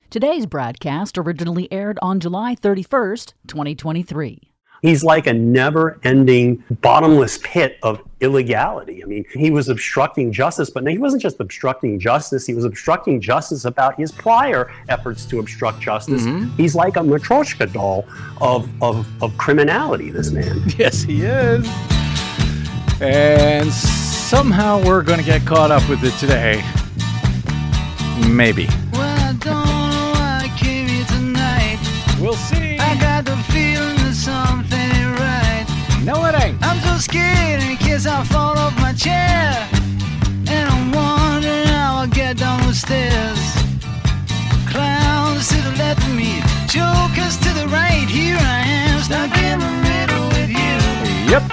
Today's broadcast originally aired on July 31st, 2023. He's like a never-ending, bottomless pit of illegality. I mean, he was obstructing justice, but he wasn't just obstructing justice. He was obstructing justice about his prior efforts to obstruct justice. He's like a Matryoshka doll of criminality, this man. Yes, he is. And somehow we're going to get caught up with it today. Maybe. Well, I don't know why I came here tonight. We'll see. I got the feeling that something ain't right. No, it ain't. I'm so scared in case I fall off my chair. And I'm wondering how I'll get down the stairs. Clowns to the left of me, jokers to the right. Here I am, stuck in the middle with you. Yep.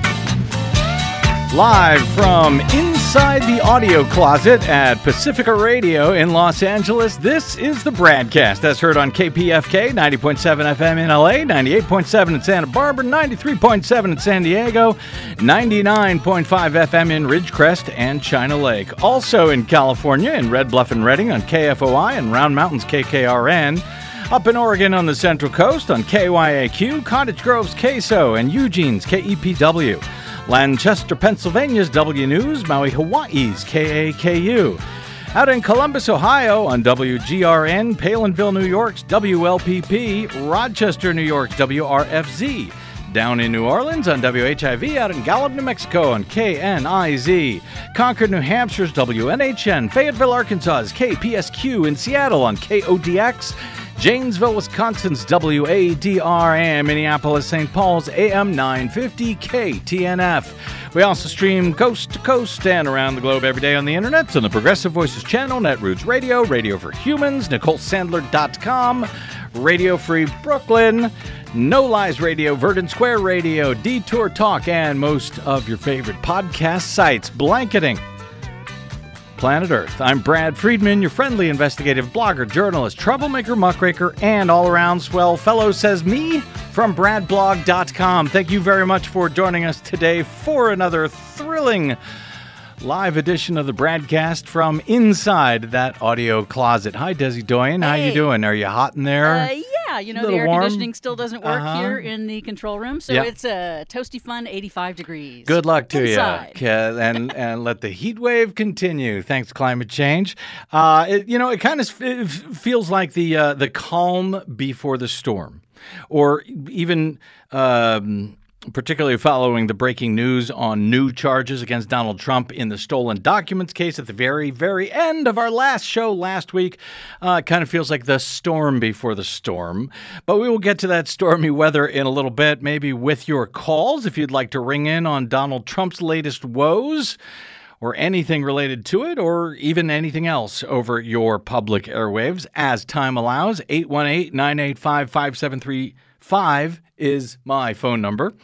Live from inside the audio closet at Pacifica Radio in Los Angeles, this is the Bradcast. That's heard on KPFK, 90.7 FM in LA, 98.7 in Santa Barbara, 93.7 in San Diego, 99.5 FM in Ridgecrest and China Lake. Also in California, in Red Bluff and Redding on KFOI and Round Mountains KKRN. Up in Oregon on the Central Coast on KYAQ, Cottage Grove's KSO, and Eugene's KEPW. Lancaster, Pennsylvania's W News, Maui, Hawaii's KAKU. Out in Columbus, Ohio on WGRN, Palinville, New York's WLPP, Rochester, New York's WRFZ. Down in New Orleans on WHIV, out in Gallup, New Mexico on KNIZ. Concord, New Hampshire's WNHN, Fayetteville, Arkansas's KPSQ, in Seattle on KODX. Janesville, Wisconsin's WADR, Minneapolis, St. Paul's AM 950 KTNF. We also stream coast to coast and around the globe every day on the internet on the Progressive Voices channel, Netroots Radio, Radio for Humans, NicoleSandler.com, Radio Free Brooklyn, No Lies Radio, Verdant Square Radio, Detour Talk, and most of your favorite podcast sites, blanketing Planet Earth. I'm Brad Friedman, your friendly investigative blogger, journalist, troublemaker, muckraker, and all-around swell fellow, says me, from bradblog.com. Thank you very much for joining us today for another thrilling live edition of the Bradcast from inside that audio closet. Hi, Desi Doyen. How you doing? Are you hot in there? Yeah, the air conditioning still doesn't work here in the control room, so it's a toasty fun 85 degrees. Good luck to inside. you, and let the heat wave continue. Thanks, climate change. It kind of feels like the calm before the storm, or even particularly following the breaking news on new charges against Donald Trump in the stolen documents case at the very, very end of our last show last week. It kind of feels like the storm before the storm. But we will get to that stormy weather in a little bit, maybe with your calls if you'd like to ring in on Donald Trump's latest woes, or anything related to it, or even anything else over your public airwaves as time allows. 818-985-5735 is my phone number.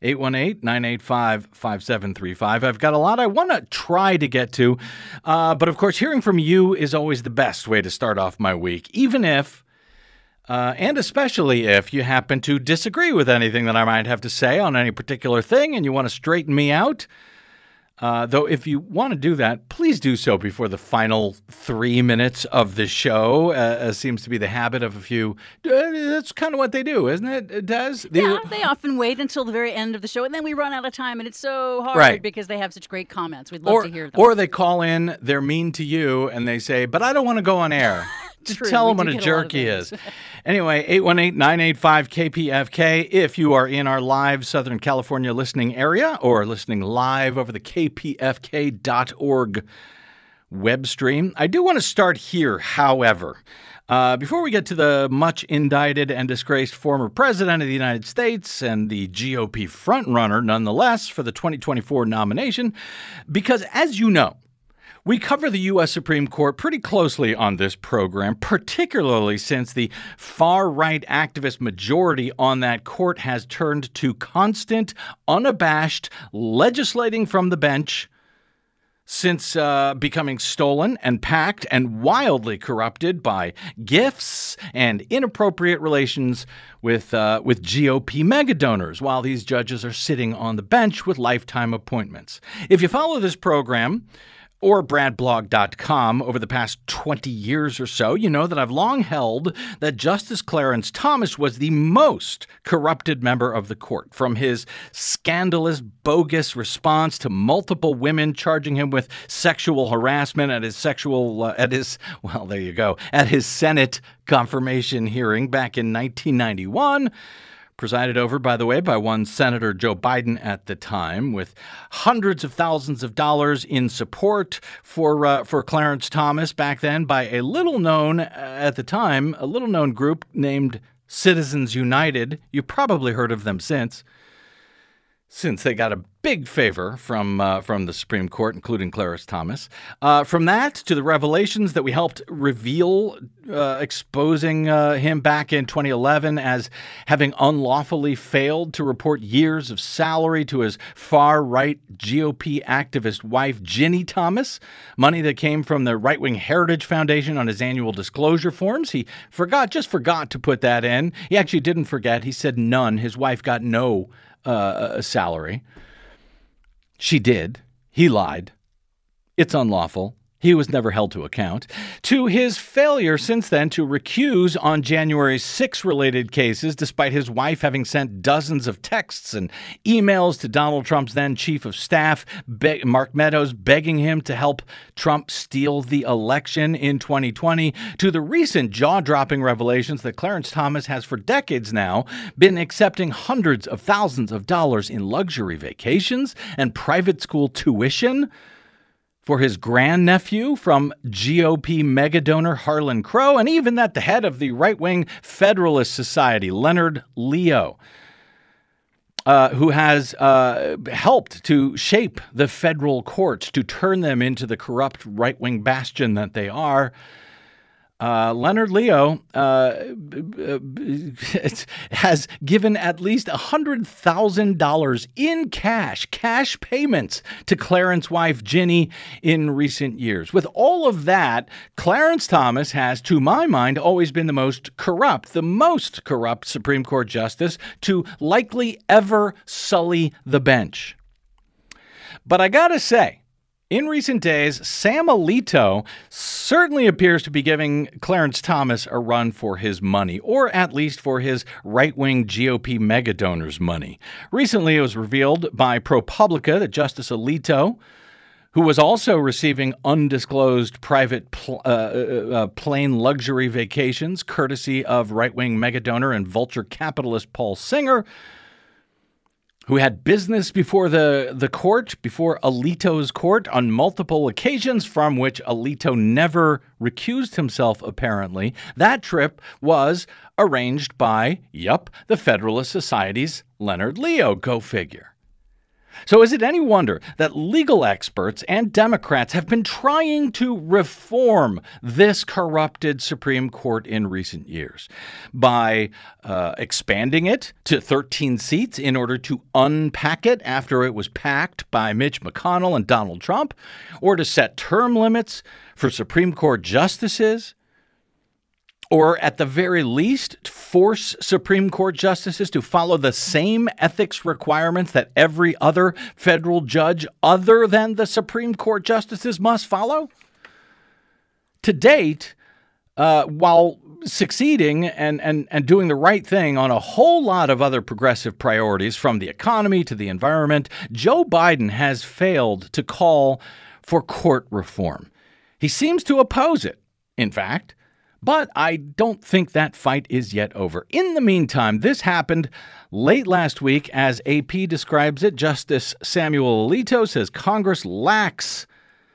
818-985-5735. I've got a lot I want to try to get to, but of course, hearing from you is always the best way to start off my week, even if, and especially if you happen to disagree with anything that I might have to say on any particular thing and you want to straighten me out. Though if you want to do that, please do so before the final 3 minutes of the show, as seems to be the habit of a few. That's kind of what they do, isn't it, Des? Yeah, they often wait until the very end of the show, and then we run out of time, and it's so hard because they have such great comments. We'd love to hear them. Or they call in, they're mean to you, and they say, but I don't want to go on air. Just tell them what a jerk he is. Anyway, 818-985-KPFK. If you are in our live Southern California listening area or listening live over the kpfk.org web stream. I do want to start here, however. Before we get to the much indicted and disgraced former president of the United States and the GOP frontrunner, nonetheless, for the 2024 nomination, because as you know, we cover the U.S. Supreme Court pretty closely on this program, particularly since the far-right activist majority on that court has turned to constant, unabashed legislating from the bench since becoming stolen and packed and wildly corrupted by gifts and inappropriate relations with GOP megadonors, while these judges are sitting on the bench with lifetime appointments. If you follow this program, or bradblog.com over the past 20 years or so, you know that I've long held that Justice Clarence Thomas was the most corrupted member of the court. From his scandalous, bogus response to multiple women charging him with sexual harassment at his Senate confirmation hearing back in 1991, presided over, by the way, by one Senator Joe Biden at the time, with hundreds of thousands of dollars in support for Clarence Thomas back then by a little-known group named Citizens United. You've probably heard of them since they got a big favor from the Supreme Court, including Clarence Thomas. From that to the revelations that we helped reveal, exposing him back in 2011 as having unlawfully failed to report years of salary to his far-right GOP activist wife, Ginny Thomas, money that came from the right-wing Heritage Foundation on his annual disclosure forms. He forgot to put that in. He actually didn't forget. He said none. His wife got no salary. She did. He lied. It's unlawful. He was never held to account. To his failure since then to recuse on January 6 related cases, despite his wife having sent dozens of texts and emails to Donald Trump's then chief of staff, Mark Meadows, begging him to help Trump steal the election in 2020, to the recent jaw-dropping revelations that Clarence Thomas has for decades now been accepting hundreds of thousands of dollars in luxury vacations and private school tuition for his grandnephew from GOP megadonor Harlan Crow, and even that the head of the right-wing Federalist Society, Leonard Leo, who has helped to shape the federal courts to turn them into the corrupt right-wing bastion that they are. Leonard Leo has given at least $100,000 in cash payments to Clarence's wife, Ginny, in recent years. With all of that, Clarence Thomas has, to my mind, always been the most corrupt Supreme Court justice to likely ever sully the bench. But I gotta say, in recent days, Sam Alito certainly appears to be giving Clarence Thomas a run for his money, or at least for his right-wing GOP megadonors' money. Recently, it was revealed by ProPublica that Justice Alito, who was also receiving undisclosed private plane luxury vacations courtesy of right-wing megadonor and vulture capitalist Paul Singer, who had business before the court, before Alito's court on multiple occasions, from which Alito never recused himself, apparently. That trip was arranged by, the Federalist Society's Leonard Leo. Go figure. So is it any wonder that legal experts and Democrats have been trying to reform this corrupted Supreme Court in recent years by expanding it to 13 seats in order to unpack it after it was packed by Mitch McConnell and Donald Trump, or to set term limits for Supreme Court justices, or at the very least, force Supreme Court justices to follow the same ethics requirements that every other federal judge other than the Supreme Court justices must follow? To date, while succeeding and doing the right thing on a whole lot of other progressive priorities, from the economy to the environment, Joe Biden has failed to call for court reform. He seems to oppose it, in fact. But I don't think that fight is yet over. In the meantime, this happened late last week. As AP describes it, Justice Samuel Alito says Congress lacks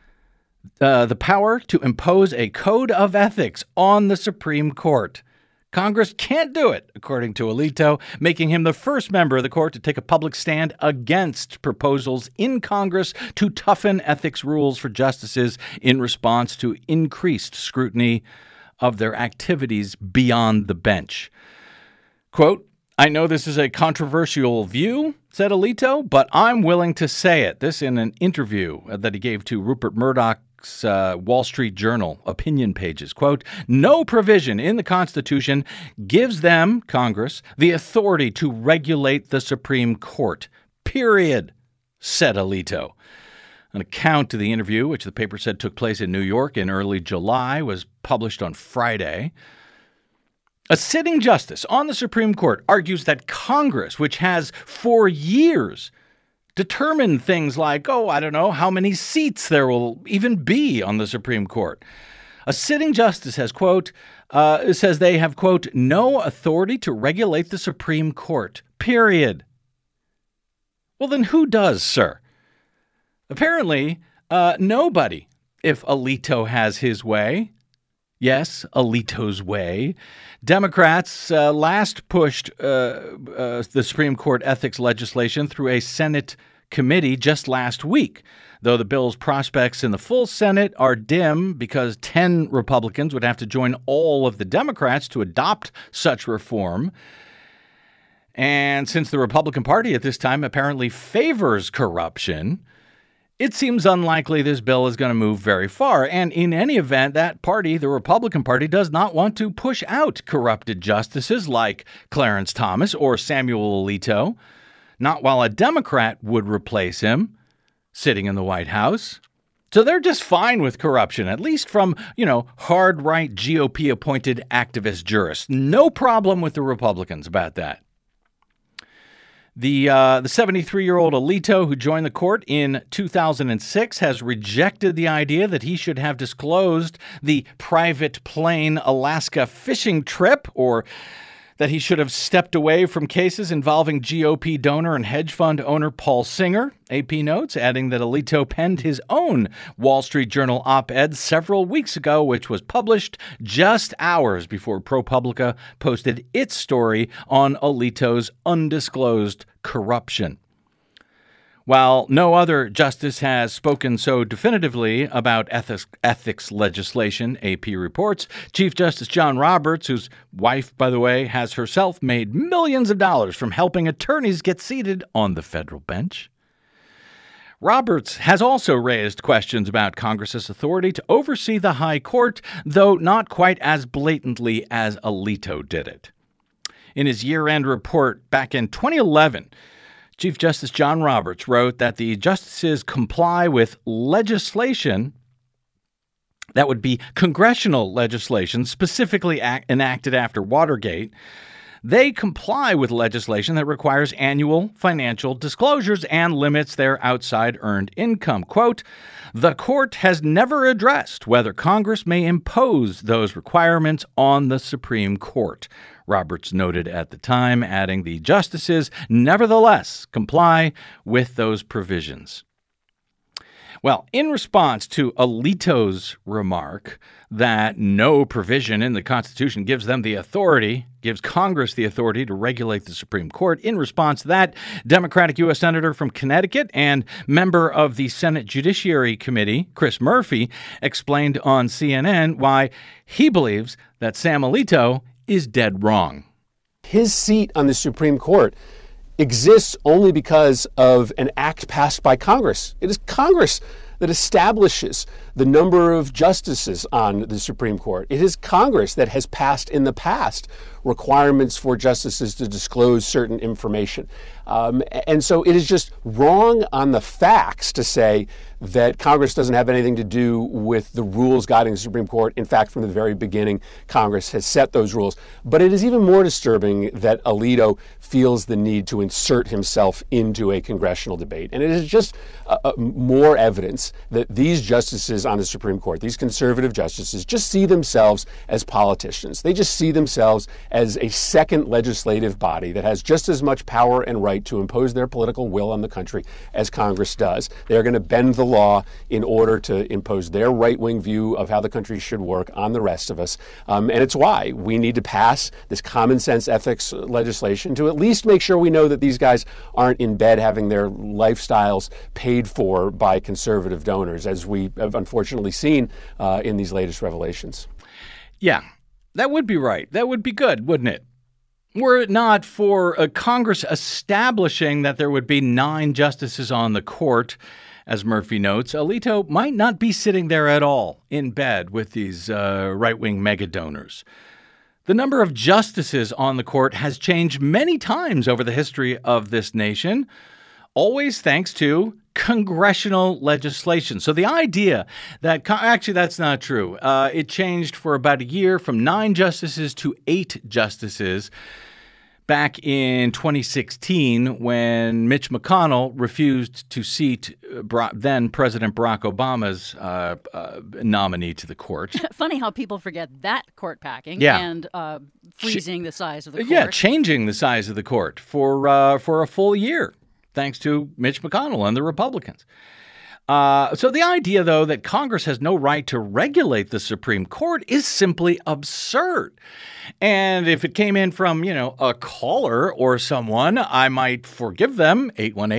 the power to impose a code of ethics on the Supreme Court. Congress can't do it, according to Alito, making him the first member of the court to take a public stand against proposals in Congress to toughen ethics rules for justices in response to increased scrutiny of their activities beyond the bench. Quote, "I know this is a controversial view," said Alito, "but I'm willing to say it." This in an interview that he gave to Rupert Murdoch's Wall Street Journal opinion pages. Quote, "No provision in the Constitution gives them, Congress, the authority to regulate the Supreme Court. Period," said Alito. An account of the interview, which the paper said took place in New York in early July, was published on Friday. A sitting justice on the Supreme Court argues that Congress, which has for years determined things like, how many seats there will even be on the Supreme Court. A sitting justice has, quote, says they have, quote, no authority to regulate the Supreme Court, period. Well, then who does, sir? Apparently, nobody, if Alito has his way. Yes, Alito's way. Democrats last pushed the Supreme Court ethics legislation through a Senate committee just last week, though the bill's prospects in the full Senate are dim because 10 Republicans would have to join all of the Democrats to adopt such reform. And since the Republican Party at this time apparently favors corruption, it seems unlikely this bill is going to move very far. And in any event, that party, the Republican Party, does not want to push out corrupted justices like Clarence Thomas or Samuel Alito, not while a Democrat would replace him sitting in the White House. So they're just fine with corruption, at least from, hard right GOP-appointed activist jurists. No problem with the Republicans about that. The 73-year-old Alito, who joined the court in 2006, has rejected the idea that he should have disclosed the private plane Alaska fishing trip, or that he should have stepped away from cases involving GOP donor and hedge fund owner Paul Singer. AP notes, adding that Alito penned his own Wall Street Journal op-ed several weeks ago, which was published just hours before ProPublica posted its story on Alito's undisclosed corruption. While no other justice has spoken so definitively about ethics legislation, AP reports, Chief Justice John Roberts, whose wife, by the way, has herself made millions of dollars from helping attorneys get seated on the federal bench. Roberts has also raised questions about Congress's authority to oversee the High Court, though not quite as blatantly as Alito did it. In his year-end report back in 2011, Chief Justice John Roberts wrote that the justices comply with legislation that would be congressional legislation specifically enacted after Watergate. They comply with legislation that requires annual financial disclosures and limits their outside earned income. Quote, the court has never addressed whether Congress may impose those requirements on the Supreme Court, Roberts noted at the time, adding the justices nevertheless comply with those provisions. Well, in response to Alito's remark that no provision in the Constitution gives Congress the authority to regulate the Supreme Court, in response to that, Democratic U.S. Senator from Connecticut and member of the Senate Judiciary Committee, Chris Murphy, explained on CNN why he believes that Sam Alito is dead wrong. His seat on the Supreme Court exists only because of an act passed by Congress. It is Congress that establishes the number of justices on the Supreme Court. It is Congress that has passed in the past requirements for justices to disclose certain information. And so it is just wrong on the facts to say that Congress doesn't have anything to do with the rules guiding the Supreme Court. In fact, from the very beginning, Congress has set those rules. But it is even more disturbing that Alito feels the need to insert himself into a congressional debate. And it is just more evidence that these justices on the Supreme Court, these conservative justices, just see themselves as politicians. They just see themselves as a second legislative body that has just as much power and right to impose their political will on the country as Congress does. They're going to bend the law in order to impose their right-wing view of how the country should work on the rest of us. And it's why we need to pass this common sense ethics legislation to at least make sure we know that these guys aren't in bed having their lifestyles paid for by conservative donors, as we have unfortunately seen in these latest revelations. Yeah, that would be right. That would be good, wouldn't it? Were it not for Congress establishing that there would be 9 justices on the court, as Murphy notes, Alito might not be sitting there at all in bed with these right-wing mega donors. The number of justices on the court has changed many times over the history of this nation. always thanks to congressional legislation. So the idea that, actually that's not true. It changed for about a year from 9 justices to 8 justices back in 2016 when Mitch McConnell refused to seat then President Barack Obama's nominee to the court. Funny how people forget that court packing and freezing the size of the court. Yeah, changing the size of the court for a full year, thanks to Mitch McConnell and the Republicans. So the idea, though, that Congress has no right to regulate the Supreme Court is simply absurd. And if it came in from, a caller or someone, I might forgive them,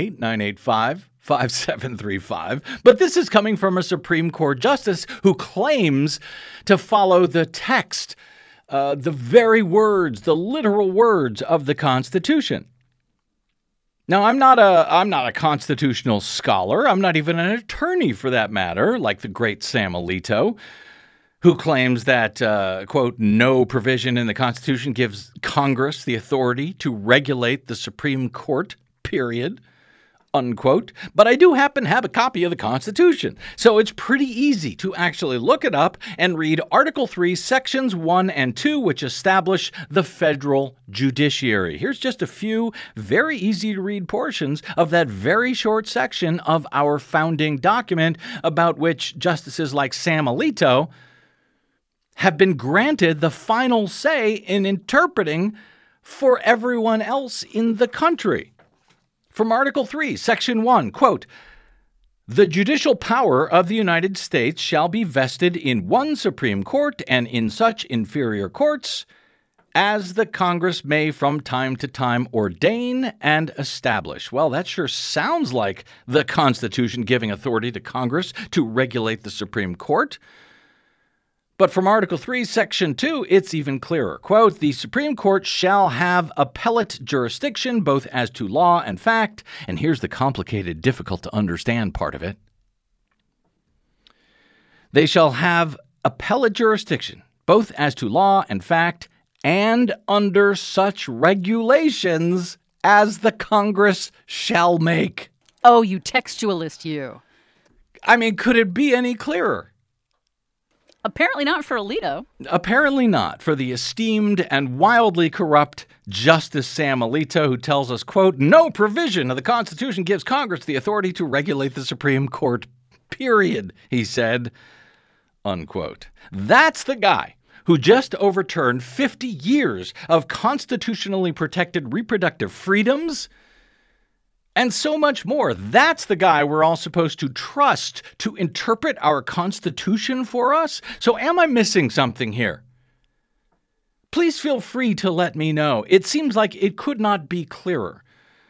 818-985-5735. But this is coming from a Supreme Court justice who claims to follow the text, the very words, the literal words of the Constitution. Now, I'm not a constitutional scholar. I'm not even an attorney for that matter, like the great Sam Alito, who claims that, quote, no provision in the Constitution gives Congress the authority to regulate the Supreme Court, period, unquote. But I do happen to have a copy of the Constitution, so it's pretty easy to actually look it up and read Article 3, Sections 1 and 2, which establish the federal judiciary. Here's just a few very easy-to-read portions of that very short section of our founding document about which justices like Sam Alito have been granted the final say in interpreting for everyone else in the country. From Article 3, Section 1, quote, "The judicial power of the United States shall be vested in one Supreme Court and in such inferior courts as the Congress may from time to time ordain and establish." Well, that sure sounds like the Constitution giving authority to Congress to regulate the Supreme Court. But from Article 3, Section 2, it's even clearer. Quote, "The Supreme Court shall have appellate jurisdiction both as to law and fact," and here's the complicated, difficult to understand part of it. "They shall have appellate jurisdiction both as to law and fact and under such regulations as the Congress shall make." Oh, you textualist, you. I mean, could it be any clearer? Apparently not for Alito. Apparently not for the esteemed and wildly corrupt Justice Sam Alito, who tells us, quote, "No provision of the Constitution gives Congress the authority to regulate the Supreme Court, period," he said, unquote. That's the guy who just overturned 50 years of constitutionally protected reproductive freedoms and so much more. That's the guy we're all supposed to trust to interpret our Constitution for us. So am I missing something here? Please feel free to let me know. It seems like it could not be clearer.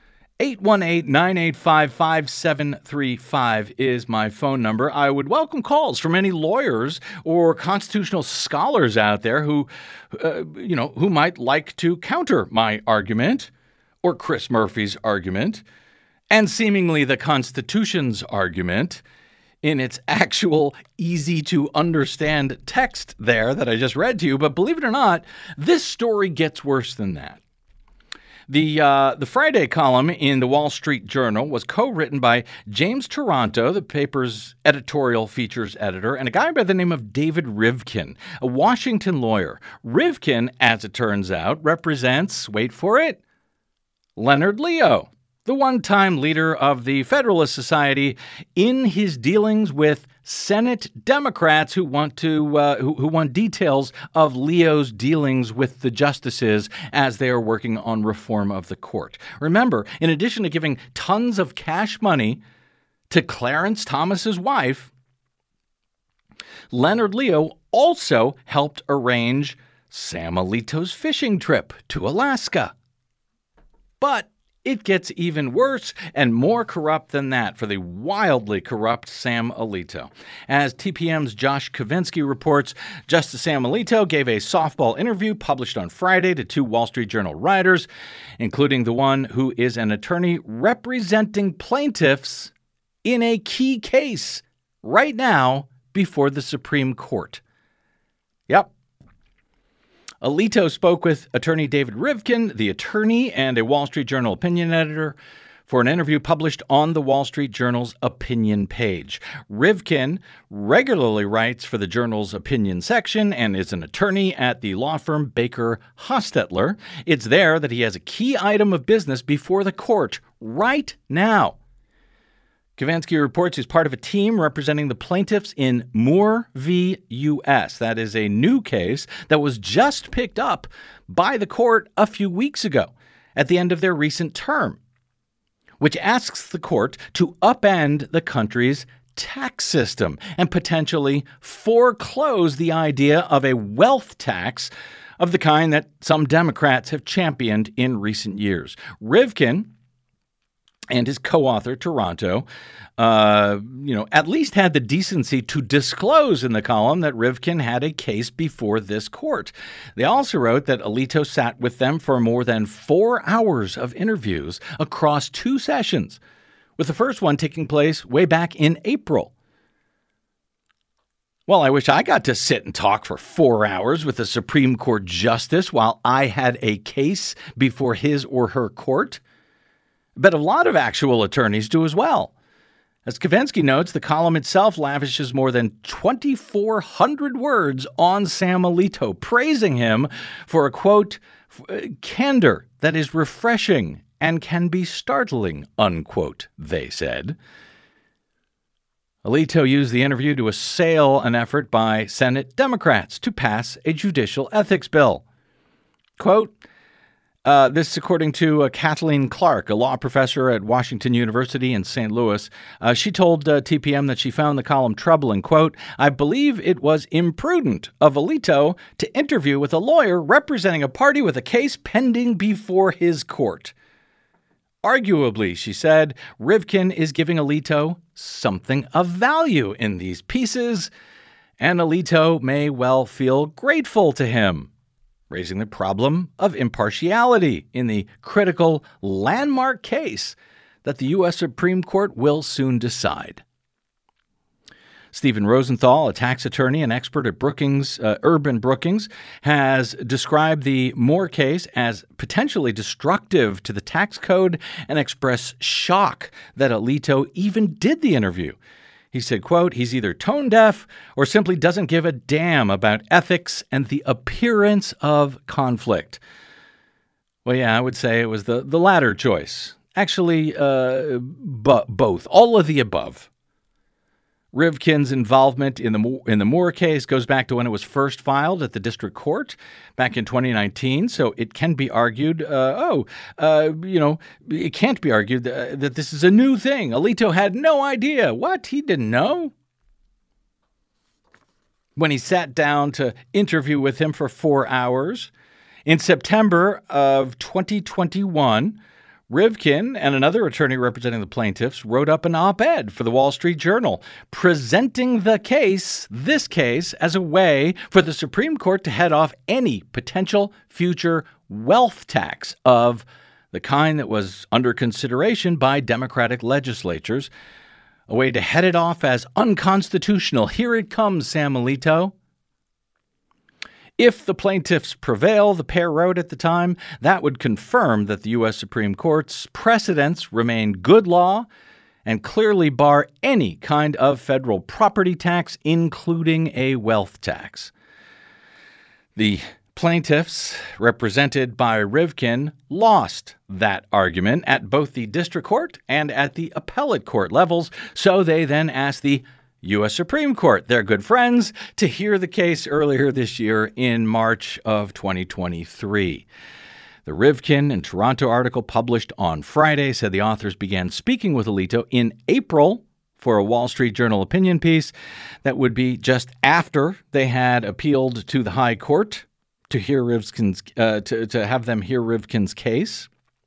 818-985-5735 is my phone number. I would welcome calls from any lawyers or constitutional scholars out there who might like to counter my argument or Chris Murphy's argument and seemingly the Constitution's argument in its actual easy-to-understand text there that I just read to you. But believe it or not, this story gets worse than that. The Friday column in the Wall Street Journal was co-written by James Taranto, the paper's editorial features editor, and a guy by the name of David Rivkin, a Washington lawyer. Rivkin, as it turns out, represents, wait for it, Leonard Leo, the one-time leader of the Federalist Society, in his dealings with Senate Democrats who want details of Leo's dealings with the justices as they are working on reform of the court. Remember, in addition to giving tons of cash money to Clarence Thomas's wife, Leonard Leo also helped arrange Sam Alito's fishing trip to Alaska. But it gets even worse and more corrupt than that for the wildly corrupt Sam Alito. As TPM's Josh Kavinsky reports, Justice Sam Alito gave a softball interview published on Friday to 2 Wall Street Journal writers, including the one who is an attorney representing plaintiffs in a key case right now before the Supreme Court. Yep. Alito spoke with attorney David Rivkin, the attorney and a Wall Street Journal opinion editor for an interview published on the Wall Street Journal's opinion page. Rivkin regularly writes for the Journal's opinion section and is an attorney at the law firm Baker Hostetler. It's there that he has a key item of business before the court right now. Kavansky reports he's part of a team representing the plaintiffs in Moore v. U.S. That is a new case that was just picked up by the court a few weeks ago at the end of their recent term, which asks the court to upend the country's tax system and potentially foreclose the idea of a wealth tax of the kind that some Democrats have championed in recent years. Rivkin and his co-author, Taranto, at least had the decency to disclose in the column that Rivkin had a case before this court. They also wrote that Alito sat with them for more than 4 hours of interviews across 2 sessions, with the first one taking place way back in April. Well, I wish I got to sit and talk for 4 hours with a Supreme Court justice while I had a case before his or her court. But a lot of actual attorneys do as well. As Kavansky notes, the column itself lavishes more than 2,400 words on Sam Alito, praising him for a, quote, candor that is refreshing and can be startling, unquote, they said. Alito used the interview to assail an effort by Senate Democrats to pass a judicial ethics bill. Quote, this, according to Kathleen Clark, a law professor at Washington University in St. Louis. She told TPM that she found the column troubling. Quote, I believe it was imprudent of Alito to interview with a lawyer representing a party with a case pending before his court. Arguably, she said, Rivkin is giving Alito something of value in these pieces, and Alito may well feel grateful to him, raising the problem of impartiality in the critical landmark case that the U.S. Supreme Court will soon decide. Stephen Rosenthal, a tax attorney and expert at Urban Brookings, has described the Moore case as potentially destructive to the tax code and expressed shock that Alito even did the interview. He said, quote, he's either tone deaf or simply doesn't give a damn about ethics and the appearance of conflict. Well, yeah, I would say it was the latter choice. Actually, both, all of the above. Rivkin's involvement in the Moore case goes back to when it was first filed at the district court back in 2019. So it can be argued, it can't be argued that this is a new thing. Alito had no idea. What? He didn't know? When he sat down to interview with him for 4 hours. In September of 2021, Rivkin and another attorney representing the plaintiffs wrote up an op-ed for the Wall Street Journal, presenting this case, as a way for the Supreme Court to head off any potential future wealth tax of the kind that was under consideration by Democratic legislatures, a way to head it off as unconstitutional. Here it comes, Sam Alito. If the plaintiffs prevail, the pair wrote at the time, that would confirm that the U.S. Supreme Court's precedents remain good law and clearly bar any kind of federal property tax, including a wealth tax. The plaintiffs, represented by Rivkin, lost that argument at both the district court and at the appellate court levels, so they then asked the U.S. Supreme Court, their good friends, to hear the case earlier this year in March of 2023. The Rivkin and Taranto article published on Friday said the authors began speaking with Alito in April for a Wall Street Journal opinion piece that would be just after they had appealed to the High Court to hear Rivkin's to have them hear Rivkin's case.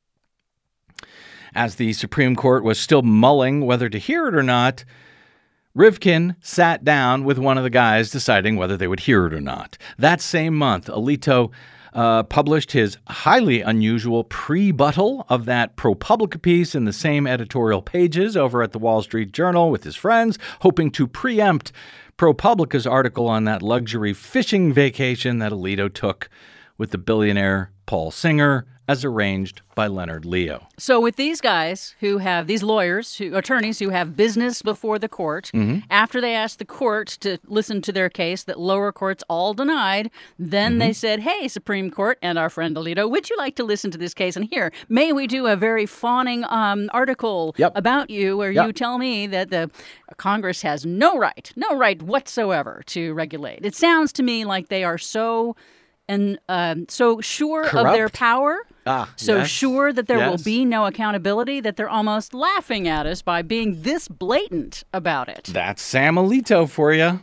As the Supreme Court was still mulling whether to hear it or not, Rivkin sat down with one of the guys deciding whether they would hear it or not. That same month, Alito published his highly unusual pre-buttal of that ProPublica piece in the same editorial pages over at the Wall Street Journal with his friends, hoping to preempt ProPublica's article on that luxury fishing vacation that Alito took with the billionaire Paul Singer as arranged by Leonard Leo. So with these guys who have, these lawyers, attorneys who have business before the court, after they asked the court to listen to their case that lower courts all denied, then they said, hey, Supreme Court and our friend Alito, would you like to listen to this case? And here, may we do a very fawning article about you where you tell me that the Congress has no right whatsoever to regulate. It sounds to me like they are so sure Corrupt. Of their power, yes. sure that there will be no accountability, that they're almost laughing at us by being this blatant about it. That's Sam Alito for you.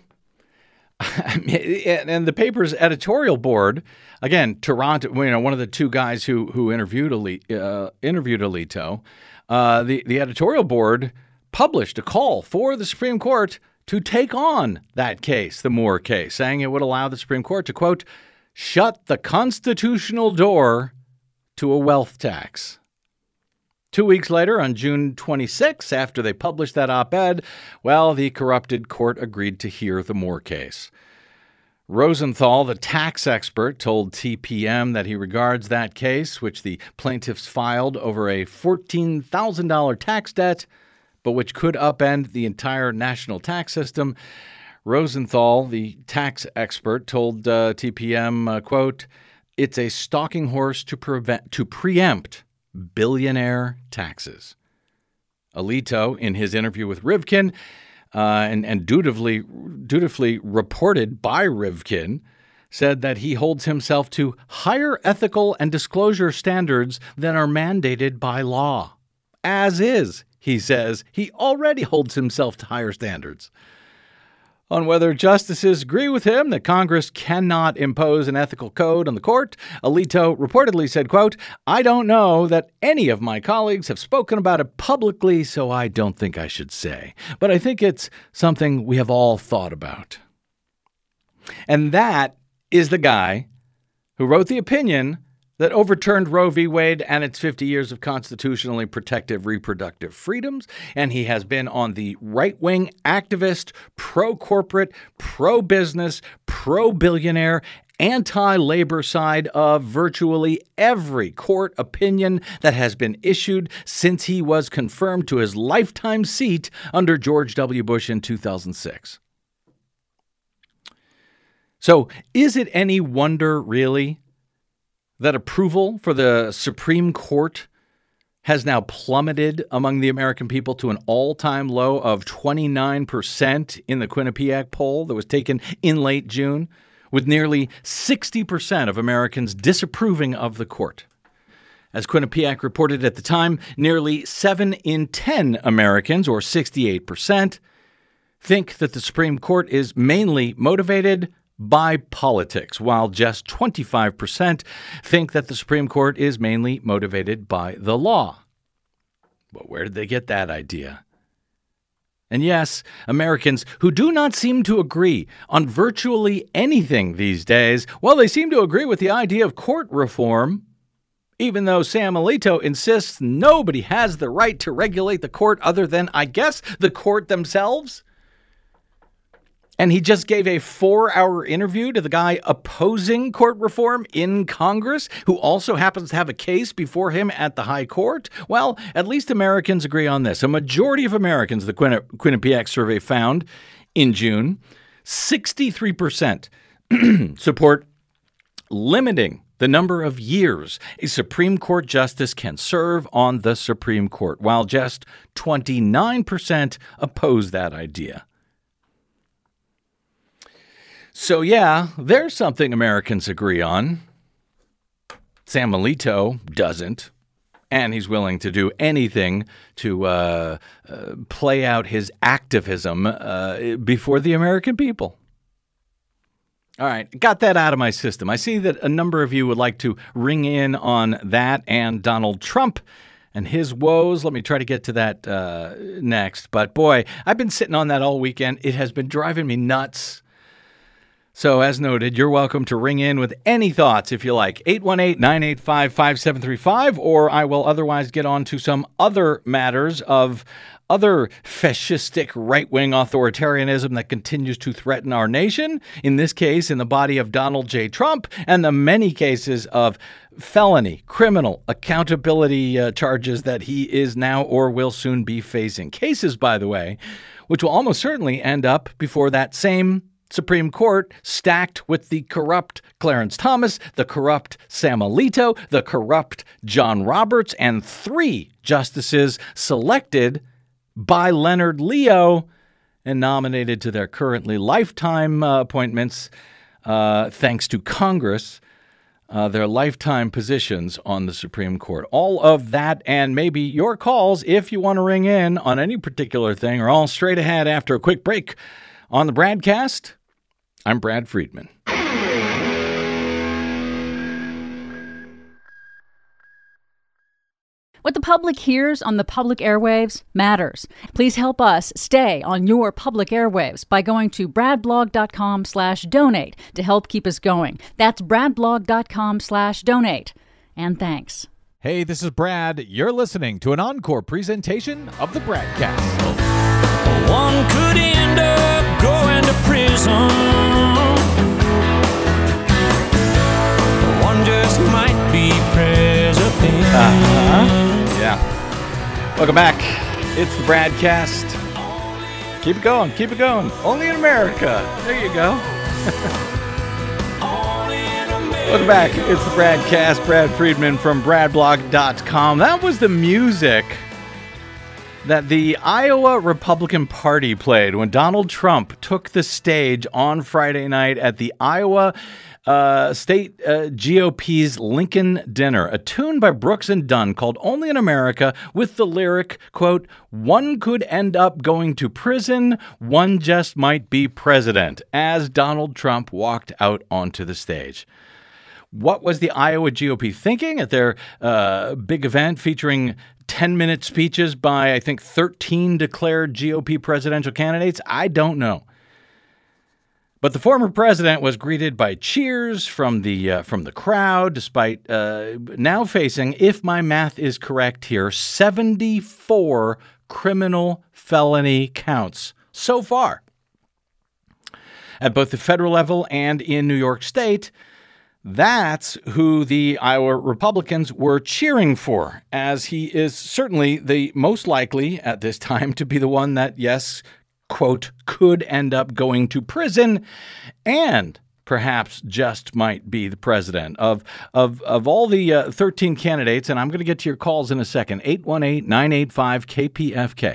And the paper's editorial board, again, Toronto, one of the two guys who interviewed Alito, the editorial board published a call for the Supreme Court to take on that case, the Moore case, saying it would allow the Supreme Court to, quote, shut the constitutional door to a wealth tax. 2 weeks later, on June 26, after they published that op-ed, the corrupted court agreed to hear the Moore case. Rosenthal, the tax expert, told TPM that he regards that case, which the plaintiffs filed over a $14,000 tax debt, but which could upend the entire national tax system. Rosenthal, the tax expert, told TPM, quote, it's a stalking horse to preempt billionaire taxes. Alito, in his interview with Rivkin, and dutifully reported by Rivkin, said that he holds himself to higher ethical and disclosure standards than are mandated by law. As is, he says, he already holds himself to higher standards. On whether justices agree with him that Congress cannot impose an ethical code on the court, Alito reportedly said, quote, I don't know that any of my colleagues have spoken about it publicly, so I don't think I should say. But I think it's something we have all thought about. And that is the guy who wrote the opinion that overturned Roe v. Wade and its 50 years of constitutionally protected reproductive freedoms, and he has been on the right-wing activist, pro-corporate, pro-business, pro-billionaire, anti-labor side of virtually every court opinion that has been issued since he was confirmed to his lifetime seat under George W. Bush in 2006. So, is it any wonder, really, that approval for the Supreme Court has now plummeted among the American people to an all-time low of 29% in the Quinnipiac poll that was taken in late June, with nearly 60% of Americans disapproving of the court? As Quinnipiac reported at the time, nearly 7 in 10 Americans, or 68%, think that the Supreme Court is mainly motivated by politics, while just 25% think that the Supreme Court is mainly motivated by the law. But where did they get that idea? And yes, Americans who do not seem to agree on virtually anything these days, they seem to agree with the idea of court reform, even though Sam Alito insists nobody has the right to regulate the court other than, I guess, the court themselves. And he just gave a 4-hour interview to the guy opposing court reform in Congress, who also happens to have a case before him at the high court. Well, at least Americans agree on this. A majority of Americans, the Quinnipiac survey found in June, 63% support limiting the number of years a Supreme Court justice can serve on the Supreme Court, while just 29% oppose that idea. So, yeah, there's something Americans agree on. Sam Alito doesn't, and he's willing to do anything to play out his activism before the American people. All right, got that out of my system. I see that a number of you would like to ring in on that and Donald Trump and his woes. Let me try to get to that next. But, boy, I've been sitting on that all weekend. It has been driving me nuts. So, as noted, you're welcome to ring in with any thoughts if you like. 818-985-5735, or I will otherwise get on to some other matters of other fascistic right-wing authoritarianism that continues to threaten our nation, in this case in the body of Donald J. Trump, and the many cases of felony, criminal accountability charges that he is now or will soon be facing. Cases, by the way, which will almost certainly end up before that same Supreme Court, stacked with the corrupt Clarence Thomas, the corrupt Sam Alito, the corrupt John Roberts, and 3 justices selected by Leonard Leo and nominated to their currently lifetime appointments, thanks to Congress, their lifetime positions on the Supreme Court. All of that and maybe your calls, if you want to ring in on any particular thing, are all straight ahead after a quick break on the Bradcast. I'm Brad Friedman. What the public hears on the public airwaves matters. Please help us stay on your public airwaves by going to bradblog.com/donate to help keep us going. That's bradblog.com/donate. And thanks. Hey, this is Brad. You're listening to an encore presentation of the Bradcast. One could end up going to prison. One just might be president. Yeah. Welcome back. It's the Bradcast. Keep it going. Keep it going. Only in America. There you go. Welcome back. It's the Bradcast. Brad Friedman from bradblog.com. That was the music that the Iowa Republican Party played when Donald Trump took the stage on Friday night at the Iowa State GOP's Lincoln Dinner, a tune by Brooks and Dunn called Only in America, with the lyric, quote, "One could end up going to prison, one just might be president," as Donald Trump walked out onto the stage. What was the Iowa GOP thinking at their big event featuring 10-minute speeches by, I think, 13 declared GOP presidential candidates? I don't know. But the former president was greeted by cheers from the crowd, despite now facing, if my math is correct here, 74 criminal felony counts so far. At both the federal level and in New York State, that's who the Iowa Republicans were cheering for, as he is certainly the most likely at this time to be the one that, yes, quote, could end up going to prison and perhaps just might be the president. Of all the 13 candidates, and I'm going to get to your calls in a second, 818-985-KPFK,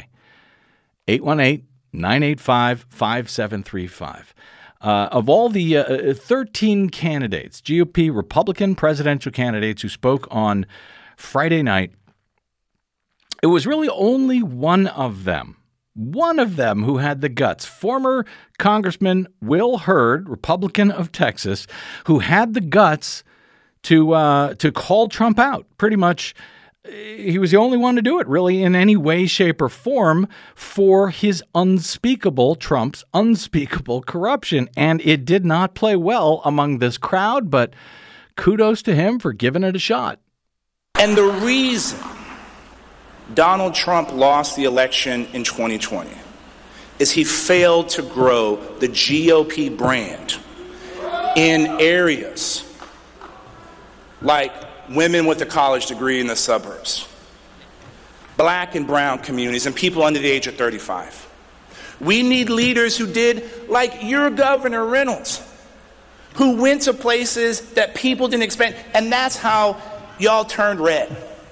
818-985-5735. Of all the 13 candidates, GOP Republican presidential candidates who spoke on Friday night, it was really only one of them who had the guts, former Congressman Will Hurd, Republican of Texas, who had the guts to call Trump out. Pretty much, he was the only one to do it, really, in any way, shape, or form for Trump's unspeakable corruption. And it did not play well among this crowd, but kudos to him for giving it a shot. And the reason Donald Trump lost the election in 2020 is he failed to grow the GOP brand in areas like women with a college degree in the suburbs, black and brown communities, and people under the age of 35. We need leaders who did like your Governor Reynolds, who went to places that people didn't expect, and that's how y'all turned red.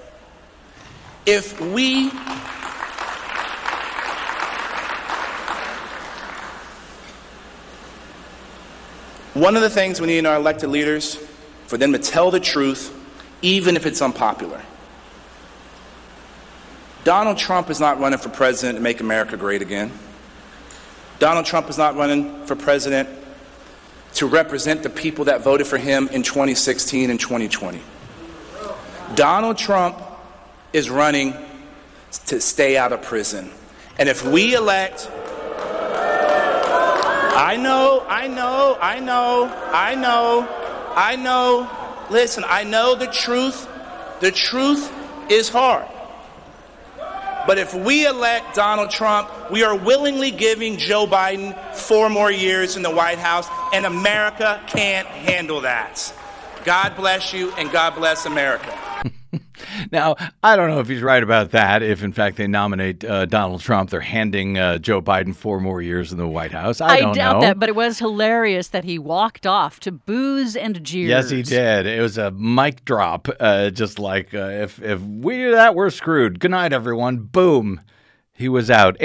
If we one of the things we need in our elected leaders, for them to tell the truth, even if it's unpopular. Donald Trump is not running for president to make America great again. Donald Trump is not running for president to represent the people that voted for him in 2016 and 2020. Donald Trump is running to stay out of prison. And if we elect I know. Listen, I know the truth. The truth is hard. But if we elect Donald Trump, we are willingly giving Joe Biden 4 more years in the White House, and America can't handle that. God bless you, and God bless America. Now, I don't know if he's right about that. If, in fact, they nominate Donald Trump, they're handing Joe Biden 4 more years in the White House. I don't doubt know. that, but it was hilarious that he walked off to boos and jeers. Yes, he did. It was a mic drop, just like, if we do that, we're screwed. Good night, everyone. Boom. He was out.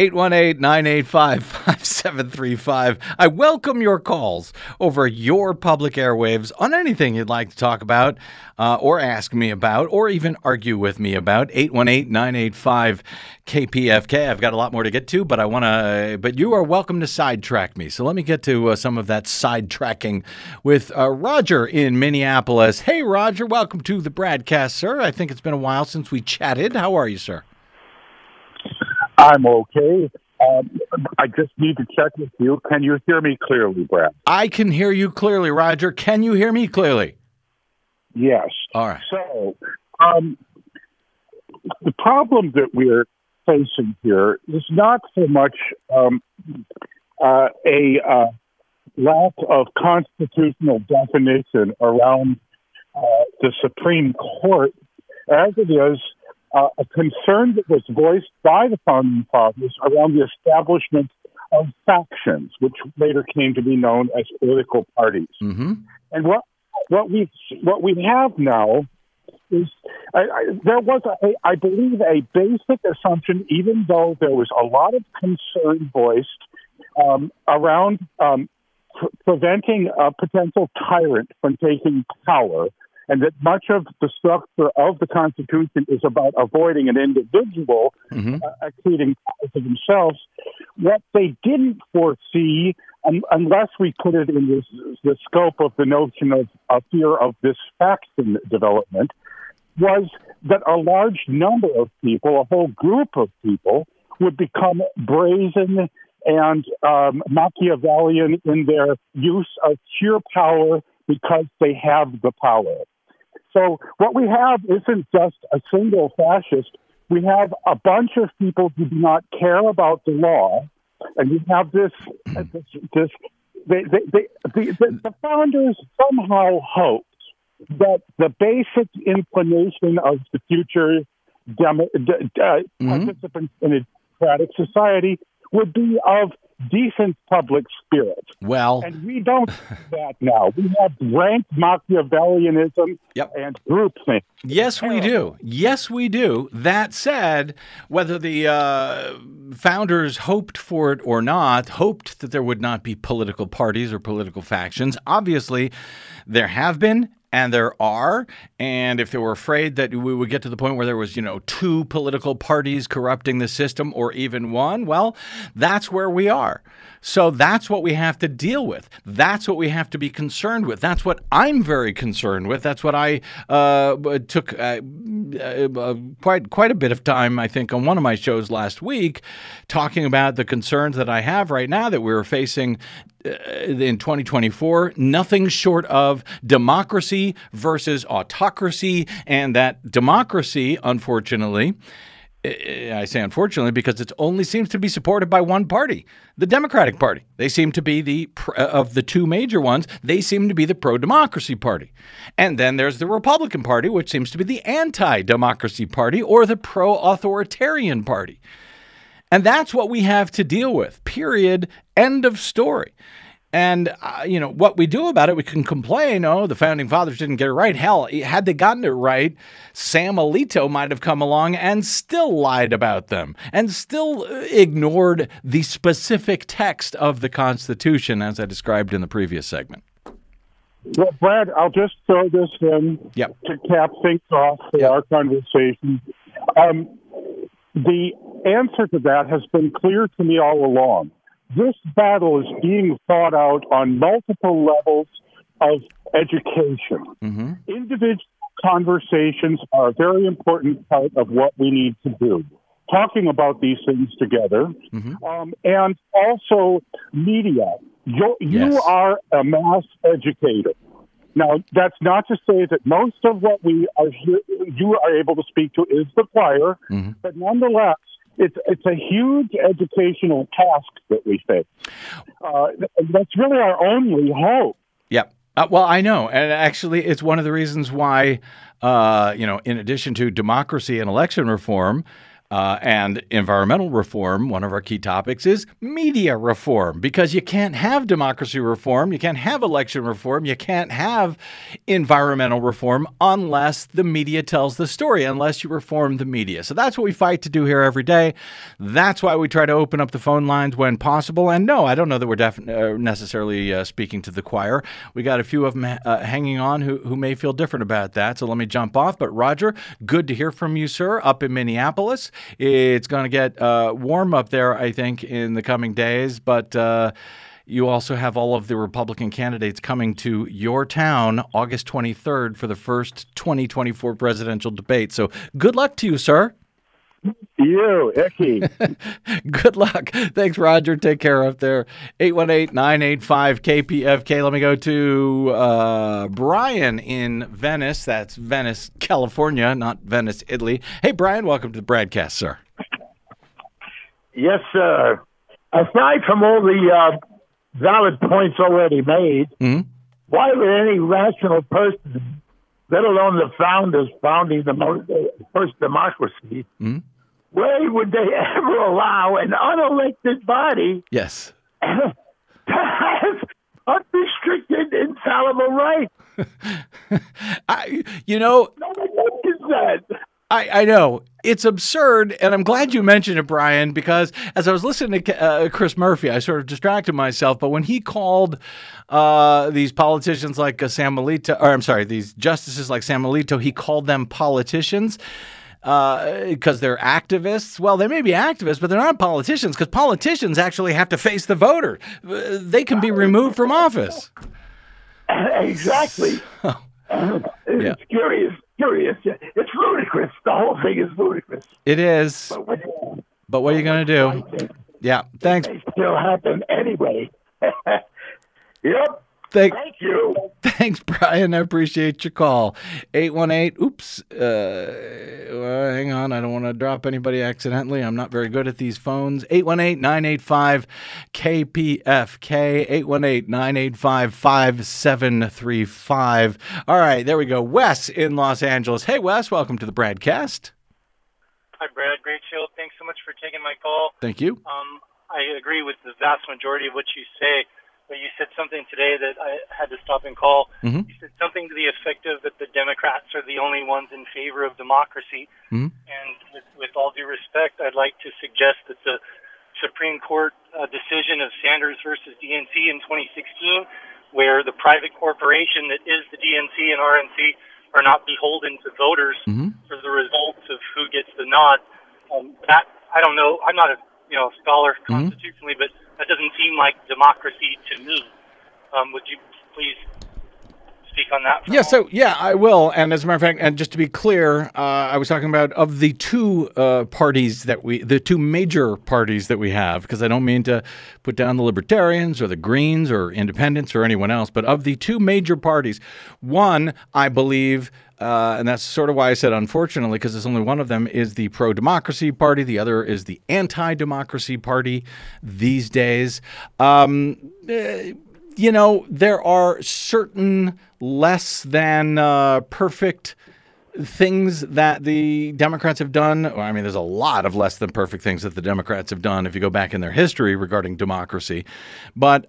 818-985-5735. I welcome your calls over your public airwaves on anything you'd like to talk about or ask me about or even argue with me about. 818-985-KPFK. I've got a lot more to get to, but but you are welcome to sidetrack me. So let me get to some of that sidetracking with Roger in Minneapolis. Hey, Roger, welcome to the broadcast, sir. I think it's been a while since we chatted. How are you, sir? I'm okay. I just need to check with you. Can you hear me clearly, Brad? I can hear you clearly, Roger. Can you hear me clearly? Yes. All right. So, the problem that we're facing here is not so much a lack of constitutional definition around the Supreme Court as it is a concern that was voiced by the Founding Fathers around the establishment of factions, which later came to be known as political parties. Mm-hmm. And what we have now is there was, I believe, a basic assumption, even though there was a lot of concern voiced around preventing a potential tyrant from taking power, and that much of the structure of the Constitution is about avoiding an individual exceeding powers of themselves. What they didn't foresee, unless we put it in the scope of the notion of fear of this faction development, was that a large number of people, a whole group of people, would become brazen and Machiavellian in their use of sheer power because they have the power. So what we have isn't just a single fascist. We have a bunch of people who do not care about the law, and you have the founders somehow hoped that the basic inclination of the future participants in a democratic society would be of decent public spirit. Well, and we don't do that now. We have rank Machiavellianism and groupthink. Yes, we do. Yes, we do. That said, whether the founders hoped for it or not, hoped that there would not be political parties or political factions, obviously there have been. And there are, and if they were afraid that we would get to the point where there was, 2 political parties corrupting the system or even one, well, that's where we are. So that's what we have to deal with. That's what we have to be concerned with. That's what I'm very concerned with. That's what I took quite a bit of time, I think, on one of my shows last week, talking about the concerns that I have right now that we're facing in 2024, nothing short of democracy versus autocracy, and that democracy, unfortunately, I say unfortunately because it only seems to be supported by one party, the Democratic Party. They seem to be of the 2 major ones, they seem to be the pro-democracy party. And then there's the Republican Party, which seems to be the anti-democracy party or the pro-authoritarian party. And that's what we have to deal with, period, end of story. And, what we do about it, we can complain, the Founding Fathers didn't get it right. Hell, had they gotten it right, Sam Alito might have come along and still lied about them and still ignored the specific text of the Constitution, as I described in the previous segment. Well, Brad, I'll just throw this in to cap things off for our conversation. The answer to that has been clear to me all along. This battle is being fought out on multiple levels of education. Mm-hmm. Individual conversations are a very important part of what we need to do. Talking about these things together, and also media. You Yes. are a mass educator. Now, that's not to say that most of what you are able to speak to is the choir, but nonetheless, it's a huge educational task that we face. That's really our only hope. Yep. Well, I know. And actually, it's one of the reasons why, in addition to democracy and election reform, and environmental reform, one of our key topics is media reform, because you can't have democracy reform, you can't have election reform, you can't have environmental reform unless the media tells the story, unless you reform the media. So that's what we fight to do here every day. That's why we try to open up the phone lines when possible. And no, I don't know that we're necessarily speaking to the choir. We got a few of them hanging on who may feel different about that. So let me jump off. But Roger, good to hear from you, sir, up in Minneapolis. It's going to get warm up there, I think, in the coming days. But you also have all of the Republican candidates coming to your town August 23rd for the first 2024 presidential debate. So good luck to you, sir. You, Icky. Good luck. Thanks, Roger. Take care up there. 818-985-KPFK. Let me go to Brian in Venice. That's Venice, California, not Venice, Italy. Hey, Brian, welcome to the broadcast, sir. Yes, sir. Aside from all the valid points already made, why would any rational person, let alone the founders founding the first democracy, why would they ever allow an unelected body yes. to have unrestricted, infallible rights? I know. It's absurd, and I'm glad you mentioned it, Brian, because as I was listening to Chris Murphy, I sort of distracted myself, but when he called these politicians like these justices like Sam Alito, he called them politicians because they're activists. Well, they may be activists, but they're not politicians, because politicians actually have to face the voter. They can be removed from office. Exactly. It's curious. It's ludicrous. The whole thing is ludicrous. It is. But what are you going to do? Yeah. Thanks. They still happen anyway. Yep. Thank you. Thanks, Brian. I appreciate your call. 818. Oops. Hang on. I don't want to drop anybody accidentally. I'm not very good at these phones. 818-985-KPFK. 818-985-5735. All right. There we go. Wes in Los Angeles. Hey, Wes. Welcome to the broadcast. Hi, Brad. Great show. Thanks so much for taking my call. Thank you. I agree with the vast majority of what you say. But you said something today that I had to stop and call. You said something to the effect of that the Democrats are the only ones in favor of democracy. And with all due respect, I'd like to suggest that the Supreme Court decision of Sanders versus DNC in 2016, where the private corporation that is the DNC and RNC are not beholden to voters for the results of who gets the nod. That, I don't know. I'm not a scholar constitutionally, but that doesn't seem like democracy to me. Would you please speak on that? I will. And as a matter of fact, and just to be clear, I was talking about of the two the two major parties that we have, because I don't mean to put down the Libertarians or the Greens or Independents or anyone else, but of the two major parties, one, I believe, and that's sort of why I said unfortunately, because there's only one of them, is the pro-democracy party. The other is the anti-democracy party these days. There are certain less than perfect things that the Democrats have done. I mean, there's a lot of less than perfect things that the Democrats have done if you go back in their history regarding democracy. But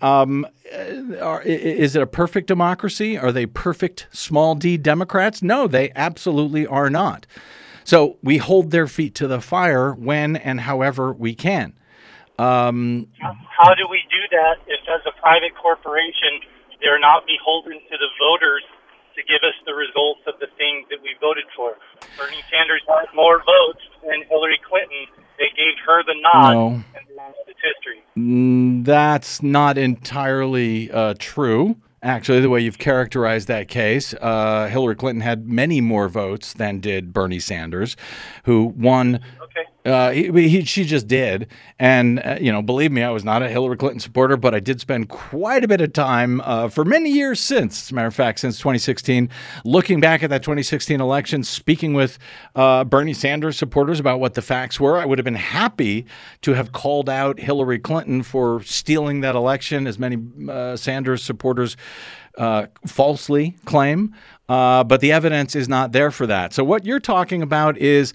is it a perfect democracy? Are they perfect small d Democrats? No, they absolutely are not. So we hold their feet to the fire when and however we can. How do we do that if, as a private corporation, they're not beholden to the voters to give us the results of the things that we voted for? Bernie Sanders had more votes than Hillary Clinton. They gave her the nod, and the rest is history. That's not entirely true. Actually, the way you've characterized that case, Hillary Clinton had many more votes than did Bernie Sanders, who won She just did. And, believe me, I was not a Hillary Clinton supporter, but I did spend quite a bit of time for many years since, as a matter of fact, since 2016, looking back at that 2016 election, speaking with Bernie Sanders supporters about what the facts were. I would have been happy to have called out Hillary Clinton for stealing that election, as many Sanders supporters falsely claim. But the evidence is not there for that. So what you're talking about is,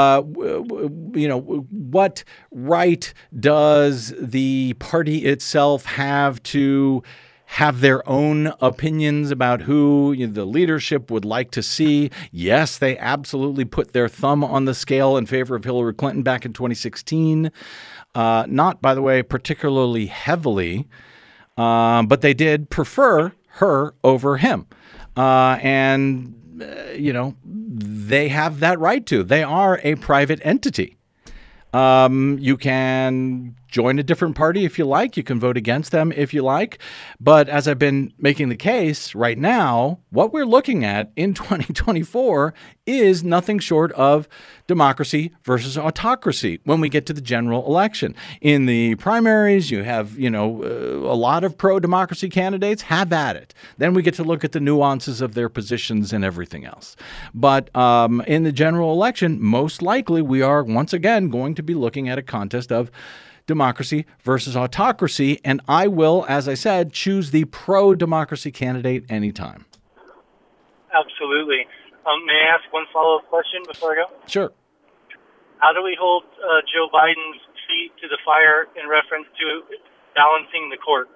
what right does the party itself have to have their own opinions about who the leadership would like to see? Yes, they absolutely put their thumb on the scale in favor of Hillary Clinton back in 2016. Not, by the way, particularly heavily, but they did prefer her over him. They have that right to. They are a private entity. You can join a different party if you like. You can vote against them if you like. But as I've been making the case right now, what we're looking at in 2024 is nothing short of democracy versus autocracy when we get to the general election. In the primaries, you have, a lot of pro-democracy candidates. Have at it. Then we get to look at the nuances of their positions and everything else. But in the general election, most likely we are once again going to be looking at a contest of democracy versus autocracy, and I will, as I said, choose the pro-democracy candidate anytime. Absolutely. May I ask one follow-up question before I go? Sure. How do we hold Joe Biden's feet to the fire in reference to balancing the court?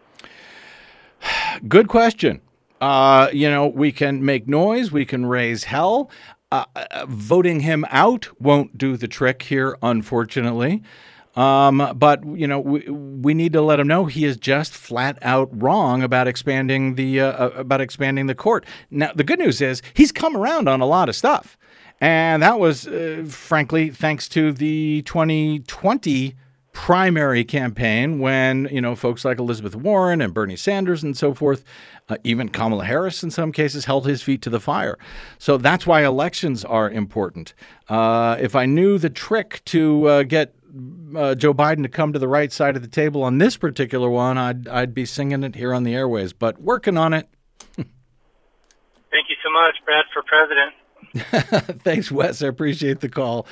Good question. We can make noise. We can raise hell. Voting him out won't do the trick here, unfortunately. But we need to let him know he is just flat out wrong about expanding the court. Now, the good news is he's come around on a lot of stuff, and that was, frankly, thanks to the 2020 primary campaign when folks like Elizabeth Warren and Bernie Sanders and so forth, even Kamala Harris in some cases, held his feet to the fire. So that's why elections are important. If I knew the trick to get Joe Biden to come to the right side of the table on this particular one, I'd be singing it here on the airways, but working on it. Thank you so much, Brad, for president. Thanks, Wes. I appreciate the call.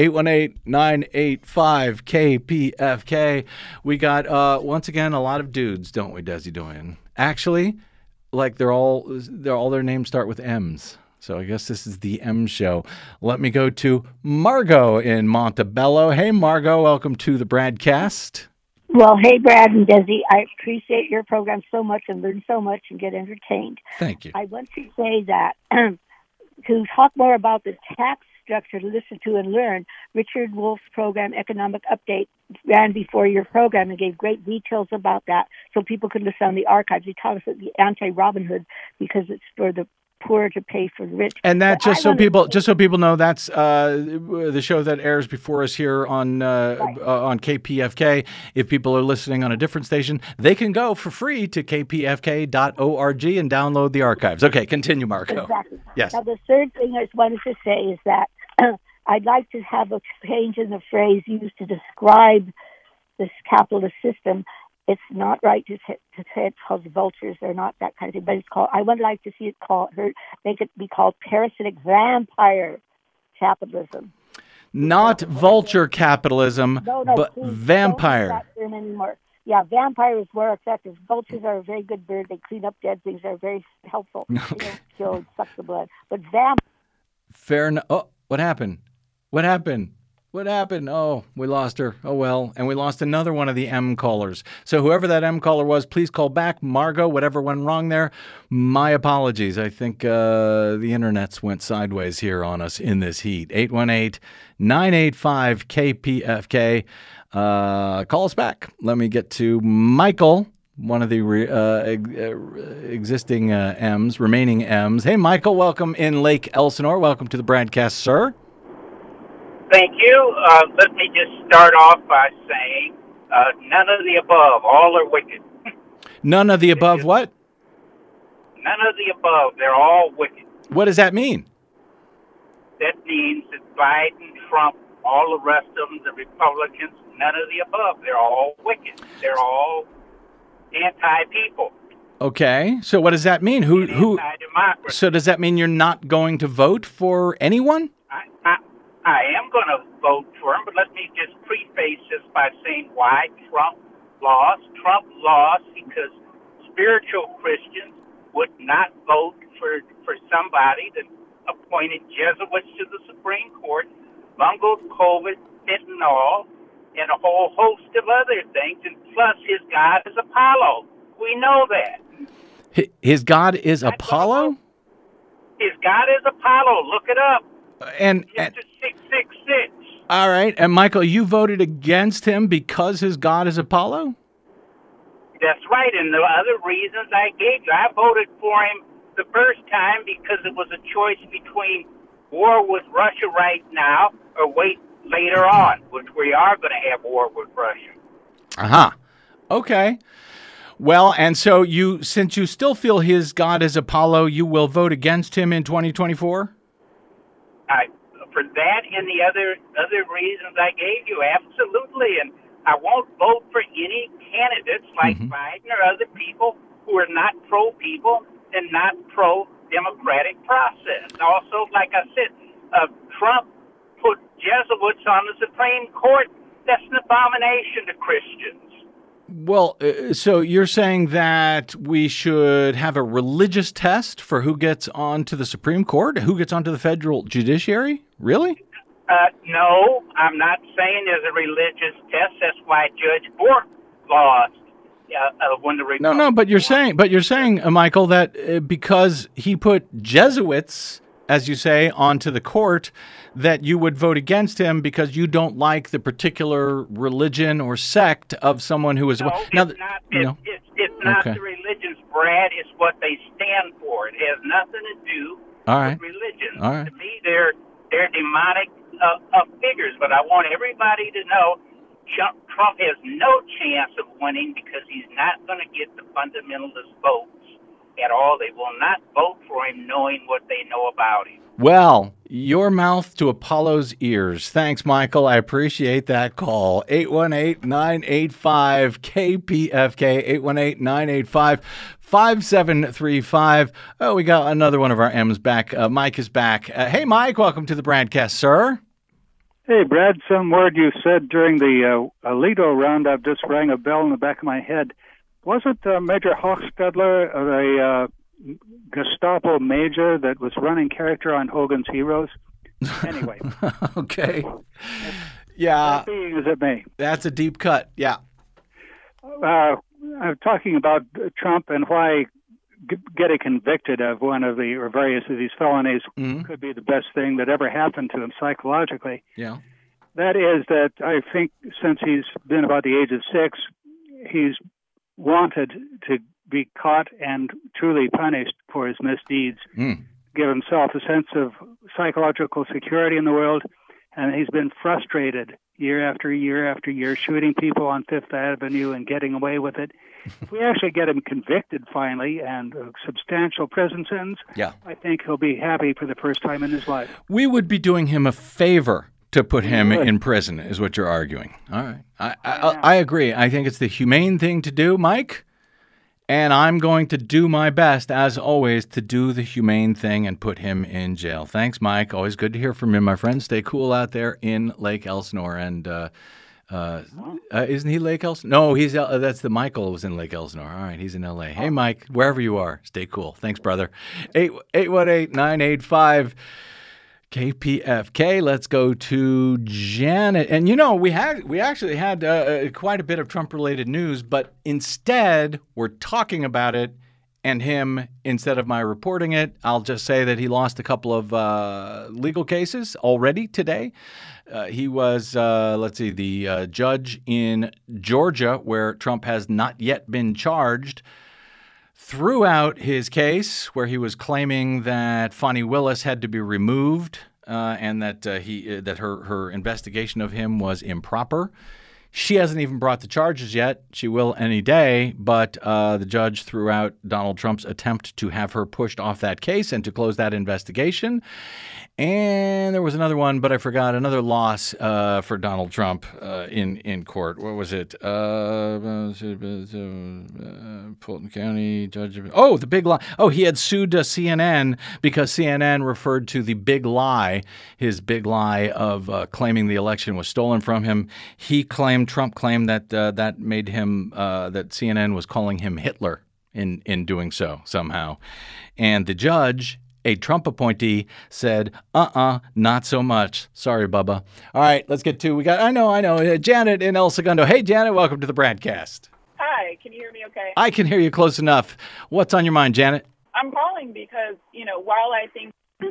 818-985-KPFK. We got, once again, a lot of dudes, don't we, Desi Doyen? Actually, like they're all their names start with M's. So I guess this is the M show. Let me go to Margot in Montebello. Hey, Margot, welcome to the Bradcast. Well, hey, Brad and Desi. I appreciate your program so much and learn so much and get entertained. Thank you. I want to say that to talk more about the tax structure to listen to and learn, Richard Wolff's program, Economic Update, ran before your program and gave great details about that so people could listen on the archives. He taught us that the anti-Robin Hood because it's for the poor to pay for the rich. And that just so people know, that's the show that airs before us here on KPFK. If people are listening on a different station, they can go for free to kpfk.org and download the archives. Okay, continue, Marco. Exactly. Yes. Now, the third thing I just wanted to say is that I'd like to have a change in the phrase used to describe this capitalist system. It's not right to say it's called vultures. They're not that kind of thing. But it's called. I would like to see it make it be called parasitic vampire capitalism. Not vulture capitalism, but vampire. Don't use that term anymore. Yeah, vampire is more effective. Vultures are a very good bird. They clean up dead things. They're very helpful. They don't kill and suck the blood. But Fair enough. Oh, what happened? What happened? What happened? Oh, we lost her. Oh, well. And we lost another one of the M callers. So whoever that M caller was, please call back. Margot, whatever went wrong there, my apologies. I think the internets went sideways here on us in this heat. 818-985-KPFK. Call us back. Let me get to Michael, one of the existing M's, remaining M's. Hey, Michael, welcome in Lake Elsinore. Welcome to the Bradcast, sir. Thank you. Let me just start off by saying none of the above. All are wicked. None of the above what? None of the above. They're all wicked. What does that mean? That means that Biden, Trump all the rest of them, the Republicans, none of the above. They're all wicked. They're all anti-people. Okay, so what does that mean? Who? Anti-democracy. So does that mean you're not going to vote for anyone? I am going to vote for him, but let me just preface this by saying why Trump lost. Trump lost because spiritual Christians would not vote for somebody that appointed Jesuits to the Supreme Court, bungled COVID, fentanyl, and a whole host of other things, and plus his God is Apollo. We know that. His God is Apollo? His God is Apollo. Look it up. And 666. All right. And Michael, you voted against him because his God is Apollo? That's right. And the other reasons I gave you, I voted for him the first time because it was a choice between war with Russia right now or wait later on, which we are going to have war with Russia. Uh-huh. Okay. Well, and so since you still feel his God is Apollo, you will vote against him in 2024? For that and the other reasons I gave you, absolutely. And I won't vote for any candidates like Biden or other people who are not pro-people and not pro-democratic process. Also, like I said, Trump put Jesuits on the Supreme Court. That's an abomination to Christians. Well, so you're saying that we should have a religious test for who gets onto the Supreme Court, who gets onto the federal judiciary? Really? No, I'm not saying there's a religious test. That's why Judge Bork lost when the Republicans. No, but you're saying, Michael, that because he put Jesuits, as you say, onto the court, that you would vote against him because you don't like the particular religion or sect of someone who is... No, it's not. It's not the religions, Brad. It's what they stand for. It has nothing to do with religion. All right. To me, they're demonic figures. But I want everybody to know Trump has no chance of winning because he's not going to get the fundamentalist votes at all. They will not vote for him knowing what they know about him. Well, your mouth to Apollo's ears. Thanks, Michael. I appreciate that call. 818-985-KPFK, 818-985-5735. Oh, we got another one of our M's back. Mike is back. Hey, Mike, welcome to the broadcast, sir. Hey, Brad, some word you said during the Alito roundup just rang a bell in the back of my head. Wasn't Major Hochstadler a Gestapo major that was running character on Hogan's Heroes? Anyway. Okay. Yeah. That being as it may. That's a deep cut. Yeah. I'm talking about Trump and why getting convicted of one of the or various of these felonies could be the best thing that ever happened to him psychologically. Yeah. That is that I think since he's been about the age of 6, he's wanted to be caught and truly punished for his misdeeds, give himself a sense of psychological security in the world, and he's been frustrated year after year after year, shooting people on Fifth Avenue and getting away with it. If we actually get him convicted finally and a substantial prison sentence, I think he'll be happy for the first time in his life. We would be doing him a favor to put him in prison, is what you're arguing. All right. I agree. I think it's the humane thing to do, Mike. And I'm going to do my best, as always, to do the humane thing and put him in jail. Thanks, Mike. Always good to hear from you, my friend. Stay cool out there in Lake Elsinore. And isn't he Lake Elsinore? No, that's the Michael was in Lake Elsinore. All right, he's in L.A. Hey, Mike, wherever you are, stay cool. Thanks, brother. 818-985-KPFK. Let's go to Janet. And, we actually had quite a bit of Trump-related news, but instead we're talking about it and him instead of my reporting it. I'll just say that he lost a couple of legal cases already today. He was, the judge in Georgia, where Trump has not yet been charged, threw out his case where he was claiming that Fani Willis had to be removed and that her investigation of him was improper. She hasn't even brought the charges yet. She will any day, but the judge threw out Donald Trump's attempt to have her pushed off that case and to close that investigation. And there was another one, but I forgot, another loss for Donald Trump in court. What was it? Fulton County judge. Oh, the big lie. Oh, he had sued CNN because CNN referred to the big lie, his big lie of claiming the election was stolen from him. Trump claimed that that made him, that CNN was calling him Hitler in doing so somehow. And the judge, a Trump appointee, said, not so much. Sorry, Bubba. All right, let's get to, I know, Janet in El Segundo. Hey, Janet, welcome to the Bradcast. Hi, can you hear me okay? I can hear you close enough. What's on your mind, Janet? I'm calling because, while I think,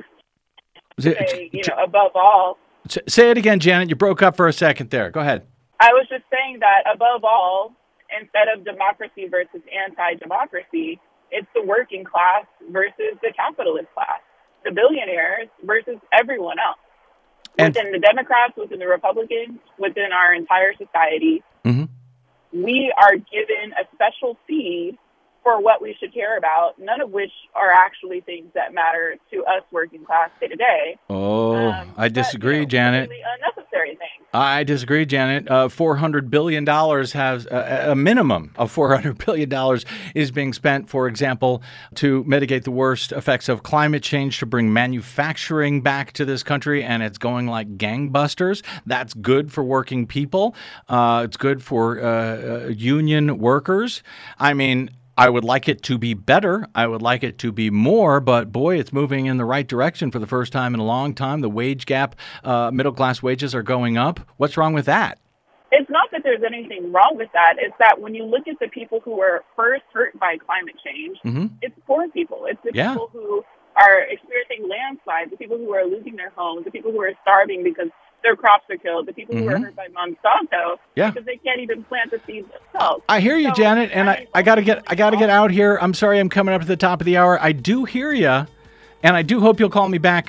above all. Say it again, Janet. You broke up for a second there. Go ahead. I was just saying that above all, instead of democracy versus anti-democracy, it's the working class versus the capitalist class, the billionaires versus everyone else. Within the Democrats, within the Republicans, within our entire society, we are given a special feed for what we should care about, none of which are actually things that matter to us working class day to day. I disagree, Janet. Really unnecessary things. I disagree, Janet. $400 billion has a minimum of $400 billion is being spent, for example, to mitigate the worst effects of climate change, to bring manufacturing back to this country, and it's going like gangbusters. That's good for working people. It's good for union workers. I mean, I would like it to be better. I would like it to be more, but boy, it's moving in the right direction for the first time in a long time. The wage gap, middle-class wages are going up. What's wrong with that? It's not that there's anything wrong with that. It's that when you look at the people who are first hurt by climate change, it's poor people. It's the people who are experiencing landslides, the people who are losing their homes, the people who are starving because their crops are killed, the people who are hurt by Monsanto because they can't even plant the seeds themselves. I hear you, Janet, and I gotta get out here. I'm sorry, I'm coming up to the top of the hour. I do hear you, and I do hope you'll call me back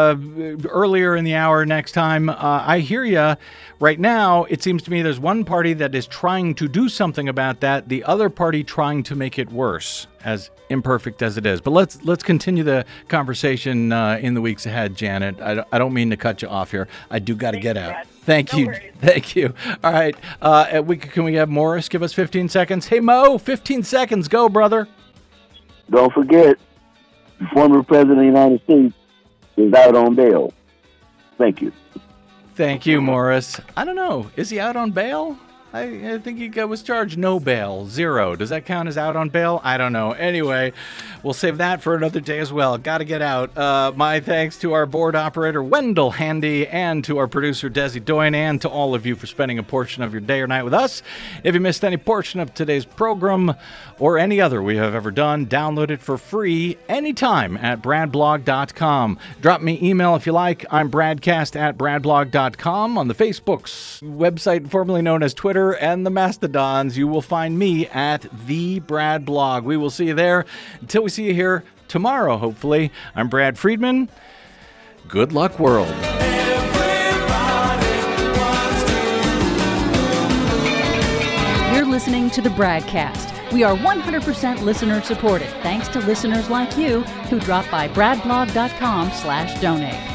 earlier in the hour next time. I hear you. Right now, it seems to me there's one party that is trying to do something about that, the other party trying to make it worse, as imperfect as it is. But let's continue the conversation in the weeks ahead, Janet. I don't mean to cut you off here. I do got to get out. Brad. Thank you. Thank you. All right. Can we have Morris give us 15 seconds? Hey, Mo, 15 seconds. Go, brother. Don't forget, the former president of the United States is out on bail. Thank you. Thank you, Morris. I don't know. Is he out on bail? I think he was charged no bail, 0. Does that count as out on bail? I don't know. Anyway, we'll save that for another day as well. Got to get out. My thanks to our board operator, Wendell Handy, and to our producer, Desi Doyen, and to all of you for spending a portion of your day or night with us. If you missed any portion of today's program or any other we have ever done, download it for free anytime at bradblog.com. Drop me email if you like. I'm bradcast@bradblog.com. On the Facebook's website formerly known as Twitter and the Mastodons, you will find me at the Brad Blog. We will see you there. Until we see you here tomorrow, hopefully. I'm Brad Friedman. Good luck, world. You're listening to the Bradcast. We are 100% listener supported, thanks to listeners like you who drop by bradblog.com/donate.